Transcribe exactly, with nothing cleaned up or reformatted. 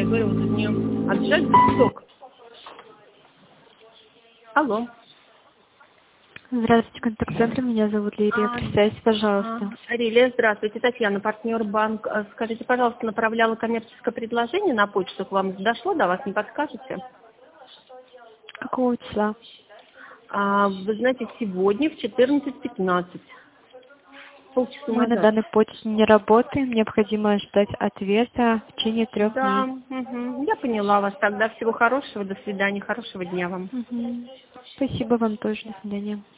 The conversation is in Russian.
говорю, вот не отжать сок. Алло. Здравствуйте, контакт-центр. Меня зовут Лилия. А, Представьтесь, пожалуйста. а, Лилия, здравствуйте. Татьяна, партнер банк. А, Скажите, пожалуйста, направляла коммерческое предложение на почту, к вам дошло, до вас не подскажете? Какого числа? А, вы знаете, сегодня в четырнадцать пятнадцать. Полчаса Мы на назад. данной почте не работаем. Необходимо ждать ответа в течение трех Да, дней. угу. Я поняла вас. Тогда всего хорошего. До свидания. Хорошего дня вам. Угу. Спасибо вам тоже. До свидания.